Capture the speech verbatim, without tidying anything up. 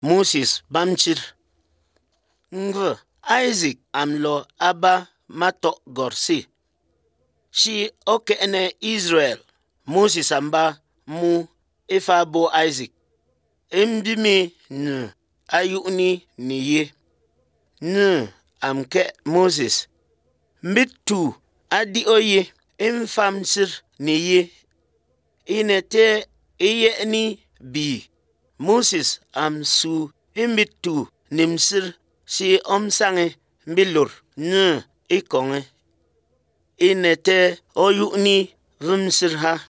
Moses bamchir. Ngve Isaac amlo aba mato gorsi. Shi oke ene Israel. Moses amba mu ifa bo Isaac. Imbimi nu ayuni niye. Nu amke Moses. Mbitu adi oye infamsir niye. Inete iye ni bi. Moses am su imbitu nimsir si omsange bilur nu ikonge. Inete oyuni vimsir ha.